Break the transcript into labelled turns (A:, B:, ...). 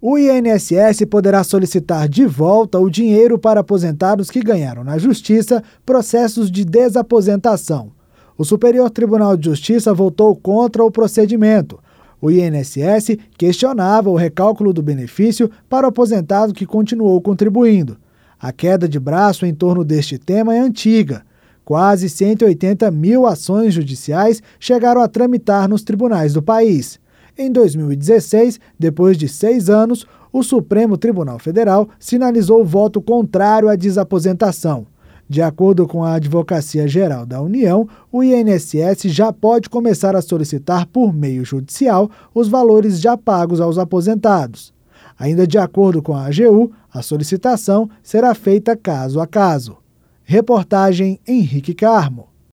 A: O INSS poderá solicitar de volta o dinheiro para aposentados que ganharam na Justiça processos de desaposentação. O Superior Tribunal de Justiça votou contra o procedimento. O INSS questionava o recálculo do benefício para o aposentado que continuou contribuindo. A queda de braço em torno deste tema é antiga. Quase 180 mil ações judiciais chegaram a tramitar nos tribunais do país. Em 2016, depois de 6 anos, o Supremo Tribunal Federal sinalizou voto contrário à desaposentação. De acordo com a Advocacia Geral da União, o INSS já pode começar a solicitar por meio judicial os valores já pagos aos aposentados. Ainda de acordo com a AGU, a solicitação será feita caso a caso. Reportagem Henrique Carmo.